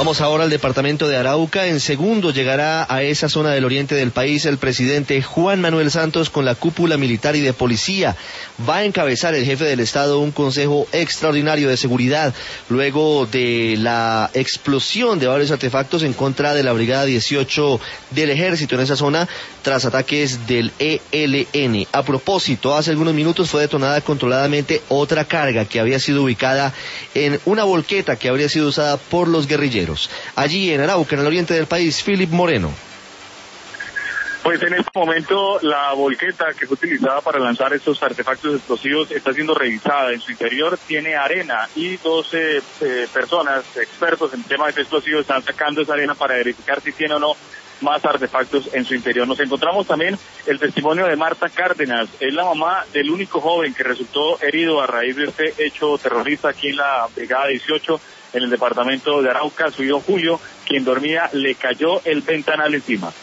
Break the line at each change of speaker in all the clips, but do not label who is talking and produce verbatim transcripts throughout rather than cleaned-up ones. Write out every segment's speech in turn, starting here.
Vamos ahora al departamento de Arauca. En segundo llegará a esa zona del oriente del país el presidente Juan Manuel Santos con la cúpula militar y de policía. Va a encabezar el jefe del Estado un consejo extraordinario de seguridad luego de la explosión de varios artefactos en contra de la Brigada dieciocho del Ejército en esa zona tras ataques del E L N. A propósito, hace algunos minutos fue detonada controladamente otra carga que había sido ubicada en una volqueta que habría sido usada por los guerrilleros. Allí en Arauca, en el oriente del país, Philip Moreno.
Pues en este momento la volqueta que fue utilizada para lanzar estos artefactos explosivos está siendo revisada. En su interior tiene arena y doce eh, personas, expertos en temas explosivos, están sacando esa arena para verificar si tiene o no más artefactos en su interior. Nos encontramos también el testimonio de Marta Cárdenas, es la mamá del único joven que resultó herido a raíz de este hecho terrorista aquí en la Brigada dieciocho, en el departamento de Arauca. Su hijo Julio, quien dormía, le cayó el ventanal encima.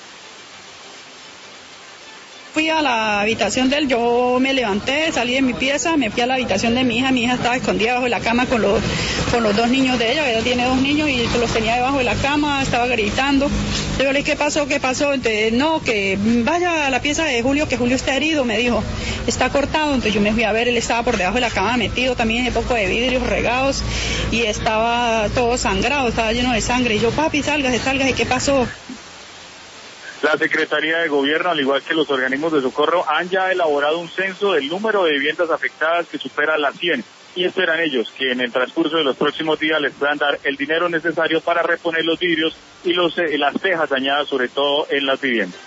Fui a la habitación de él, yo me levanté, salí de mi pieza, me fui a la habitación de mi hija, mi hija estaba escondida bajo la cama con los, con los dos niños de ella, ella tiene dos niños y los tenía debajo de la cama, estaba gritando. Yo le dije, ¿qué pasó? ¿Qué pasó? Entonces, no, que vaya a la pieza de Julio, que Julio está herido, me dijo, está cortado. Entonces yo me fui a ver, él estaba por debajo de la cama metido, también un poco de vidrios regados y estaba todo sangrado, estaba lleno de sangre. Y yo, papi, sálgase, sálgase, ¿qué pasó?
La Secretaría de Gobierno, al igual que los organismos de socorro, han ya elaborado un censo del número de viviendas afectadas que supera las cien y esperan ellos que en el transcurso de los próximos días les puedan dar el dinero necesario para reponer los vidrios y los, eh, las tejas dañadas, sobre todo en las viviendas.